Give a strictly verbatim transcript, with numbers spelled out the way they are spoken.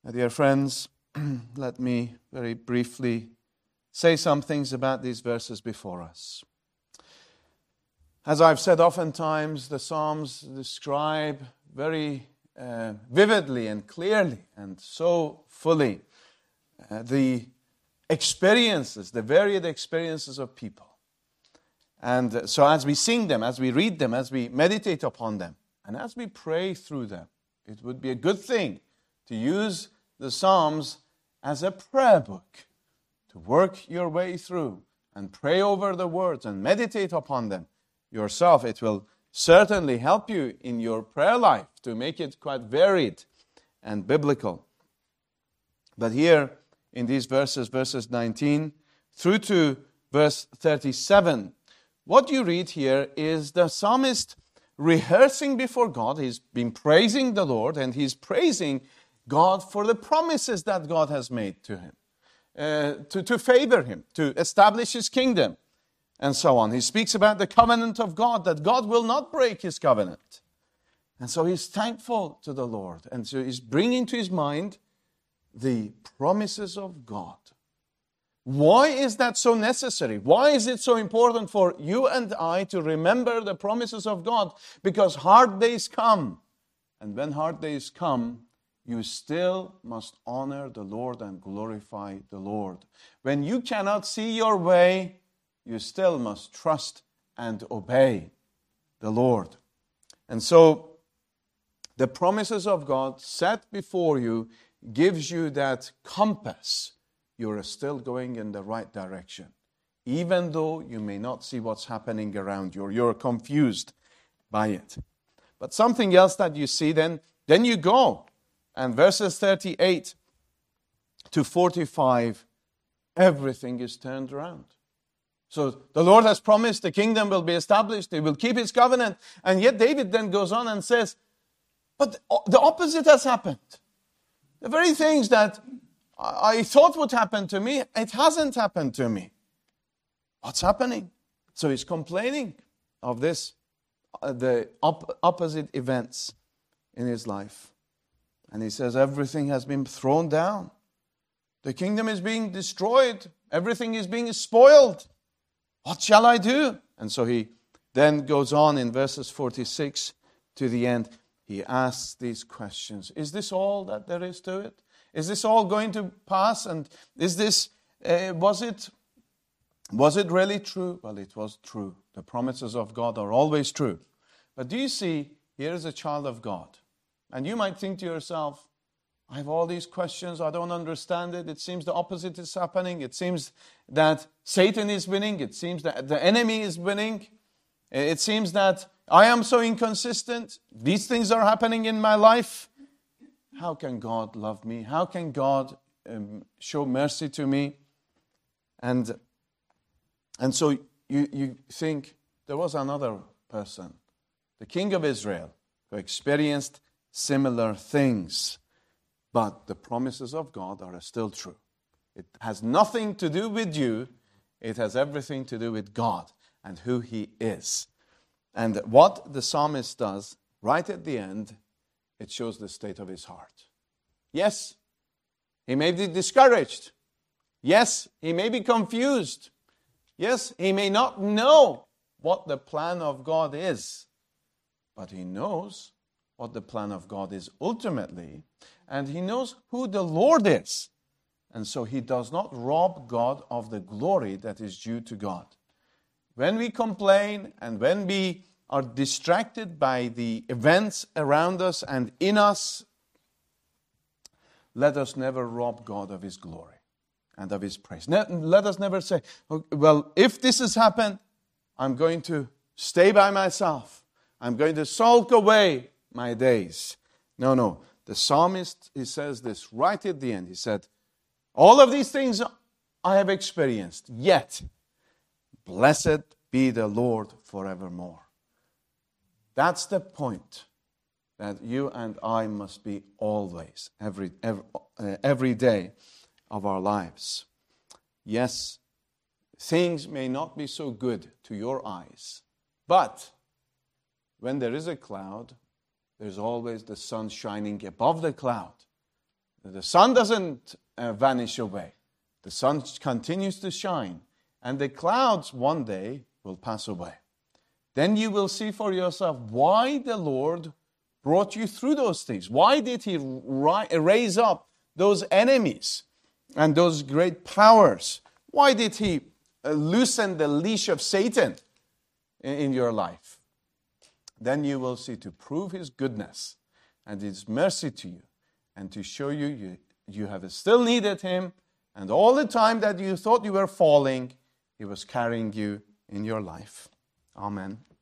My dear friends, let me very briefly say some things about these verses before us. As I've said oftentimes, the Psalms describe very uh, vividly and clearly and so fully uh, the experiences, the varied experiences of people. And uh, so as we sing them, as we read them, as we meditate upon them, and as we pray through them, it would be a good thing to use the Psalms as a prayer book, to work your way through and pray over the words and meditate upon them yourself. It will certainly help you in your prayer life to make it quite varied and biblical. But here in these verses, verses nineteen through to verse thirty-seven, what you read here is the psalmist rehearsing before God. He's been praising the Lord, and he's praising God for the promises that God has made to him, uh, to, to favor him, to establish his kingdom, and so on. He speaks about the covenant of God, that God will not break his covenant. And so he's thankful to the Lord. And so he's bringing to his mind the promises of God. Why is that so necessary? Why is it so important for you and I to remember the promises of God? Because hard days come. And when hard days come, you still must honor the Lord and glorify the Lord. When you cannot see your way, you still must trust and obey the Lord. And so, the promises of God set before you gives you that compass. You are still going in the right direction, even though you may not see what's happening around you, or you're confused by it. But something else that you see, then, then you go. And verses thirty-eight to forty-five, everything is turned around. So the Lord has promised the kingdom will be established, He will keep His covenant. And yet David then goes on and says, but the opposite has happened. The very things that I thought would happen to me, it hasn't happened to me. What's happening? So he's complaining of this, uh, the op- opposite events in his life. And he says everything has been thrown down. The kingdom is being destroyed. Everything is being spoiled. What shall I do? And so he then goes on in verses forty-six to the end. He asks these questions. Is this all that there is to it? Is this all going to pass? And is this, uh, was it, was it really true? Well, it was true. The promises of God are always true. But do you see, here is a child of God. And you might think to yourself, I have all these questions, I don't understand it. It seems the opposite is happening. It seems that Satan is winning. It seems that the enemy is winning. It seems that I am so inconsistent. These things are happening in my life. How can God love me? How can God um, show mercy to me? And, and so you, you think there was another person, the king of Israel, who experienced similar things. But the promises of God are still true. It has nothing to do with you. It has everything to do with God and who He is. And what the psalmist does right at the end, it shows the state of his heart. Yes, he may be discouraged. Yes, he may be confused. Yes, he may not know what the plan of God is. But he knows what the plan of God is ultimately. And he knows who the Lord is. And so he does not rob God of the glory that is due to God. When we complain and when we are distracted by the events around us and in us, let us never rob God of His glory and of His praise. Let us never say, well, if this has happened, I'm going to stay by myself. I'm going to sulk away my days. No, no. The psalmist, he says this right at the end. He said, all of these things I have experienced, yet blessed be the Lord forevermore. That's the point that you and I must be always, every, every, uh, every day of our lives. Yes, things may not be so good to your eyes, but when there is a cloud, there's always the sun shining above the cloud. The sun doesn't uh, vanish away. The sun continues to shine, and the clouds one day will pass away. Then you will see for yourself why the Lord brought you through those things. Why did he ri- raise up those enemies and those great powers? Why did he uh, loosen the leash of Satan in, in your life? Then you will see, to prove his goodness and his mercy to you, and to show you, you you have still needed him, and all the time that you thought you were falling, he was carrying you in your life. Amen.